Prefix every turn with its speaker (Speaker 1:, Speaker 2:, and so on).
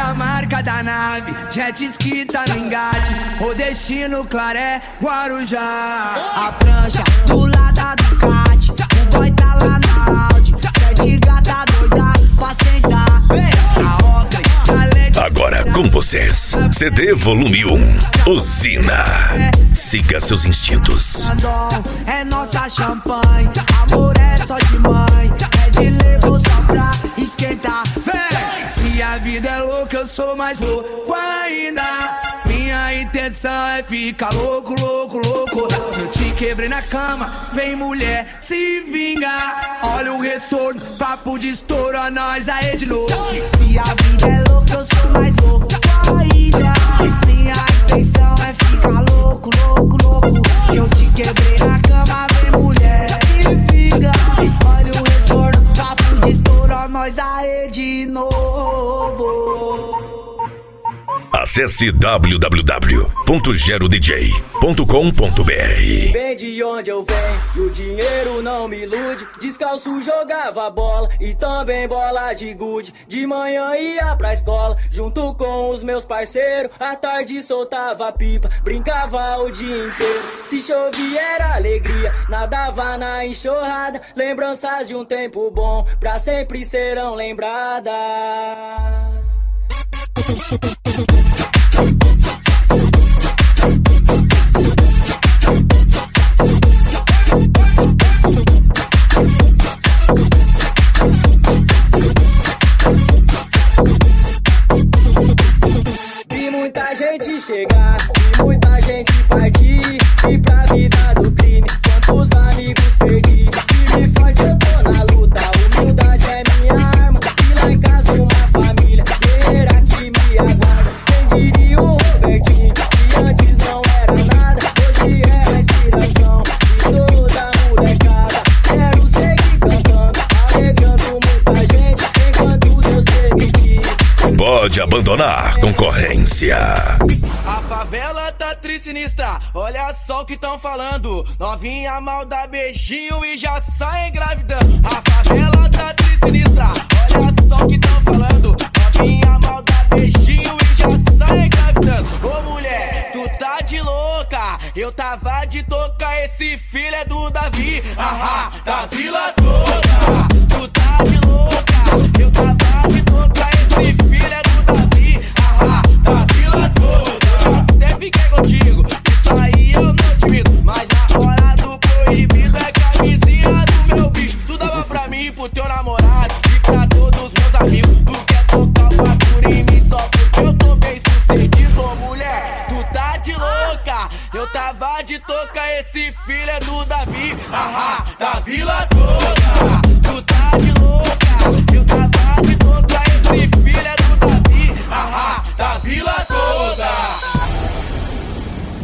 Speaker 1: a marca da nave, jet ski tá no engate, o destino Claré, Guarujá.
Speaker 2: A prancha do lado da Ducati, o boy tá lá na Audi, de gata doida pra sentar. A Oakley,
Speaker 3: agora com vocês, CD Volume 1, Usina. Siga seus instintos.
Speaker 2: é nossa champanhe, amor é só de mãe, é de levo só pra esquentar.
Speaker 1: Se a vida é louca, eu sou mais louco ainda. Minha intenção é ficar louco, louco, louco. Se eu te quebrei na cama, vem mulher, se vinga. Olha o retorno, papo de estouro, a nós aí de novo.
Speaker 2: Se a vida é louca, eu sou mais louco ainda. Minha intenção é ficar louco, louco, louco. Se eu te quebrei na cama, vem mulher, se vinga. Olha o retorno, papo de estouro, a nós aí de novo.
Speaker 3: Acesse www.gerodj.com.br.
Speaker 4: Vem de onde eu venho, e o dinheiro não me ilude. Descalço jogava bola e também bola de gude. De manhã ia pra escola, junto com os meus parceiros. À tarde soltava pipa, brincava o dia inteiro. Se chovia era alegria, nadava na enxurrada. Lembranças de um tempo bom, pra sempre serão lembradas. Vi muita gente chegar, vi muita gente partir, e pra vida do crime, quantos amigos perdi. Firme e forte eu tô na luta, humildade é minha arma. E lá em casa uma família guerreira que me aguarda. Quem diria o Robertinho, que antes não era nada, hoje é a inspiração de toda molecada. Quero seguir cantando, alegrando muita gente, enquanto Deus permitir.
Speaker 3: Pode abandonar concorrência.
Speaker 1: A favela tá sinistra, olha só o que tão falando. Novinha mal dá beijinho e já sai engravidando. A favela tá sinistra, olha só o que tão falando. Novinha mal dá beijinho e já sai engravidando. Ô mulher, tu tá de louca, eu tava de toca, esse filho é do Davi, da vila toda. Tu tá de louca, eu tava de toca, esse filho é do Davi, da vila toda. Até fiquei contigo, isso aí eu não admito, mas na hora do proibido é camisinha do meu bicho. Tu dava pra mim, pro teu namorado e pra todos meus amigos. Tu quer tocar o bagulho em mim só porque eu tô bem sucedido. Ô mulher, tu tá de louca, eu tava de toca, esse filho é do Davi, da vila toda.